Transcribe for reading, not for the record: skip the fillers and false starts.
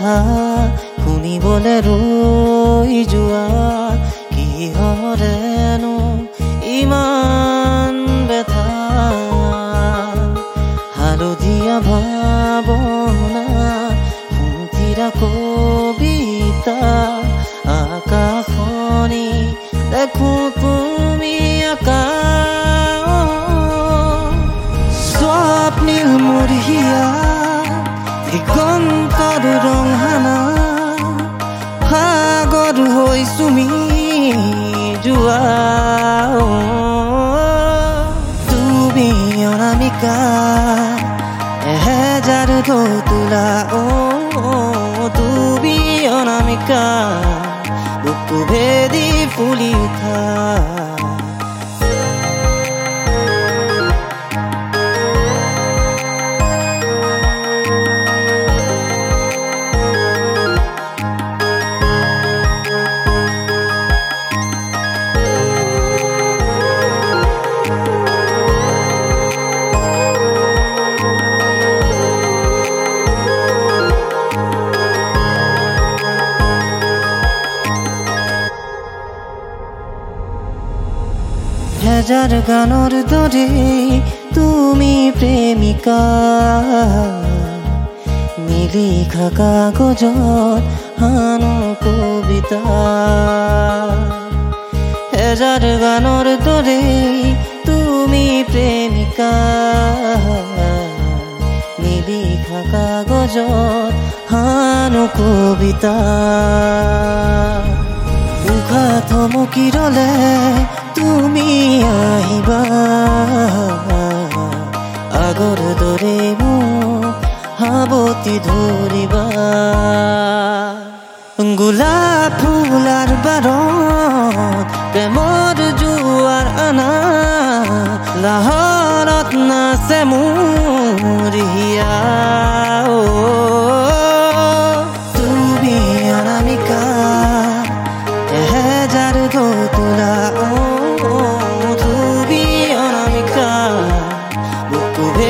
শুনিবলে ৰৈ যোৱা কিহৰেনো ইমান বেথা হালধীয়া ভাৱনা সুন্থিৰা কবিতা আকাশনি দেখো তুমি আকা স্বপ্নিল মুৰিয়া দিগন্তৰ ৰংহানা সাগৰ হৈ চুমি যোৱা তুমি অনামিকা এহেজাৰ তোলা তুমি অনামিকা বুকু ভেদি ফুলি উঠা হাজাৰ গানৰ দৰে তুমি প্ৰেমিকা নিলিখা কাগজত হানো কবিতা হাজাৰ গানৰ দৰে তুমি প্ৰেমিকা নিলিখা কাগজত হানো কবিতা উশাহ থমকি ৰলে তুমি আহিবা আগৰ দৰে মোক সাৱটি ধৰিবা গোলাপ ফুলাৰ বাৰত প্ৰেমৰ জোৱাৰ আনা লাহৰত নাচে মোৰ হিয়া তুমি অনামিকা এহেজাৰ তোলা তুমি অনামিকা বুকু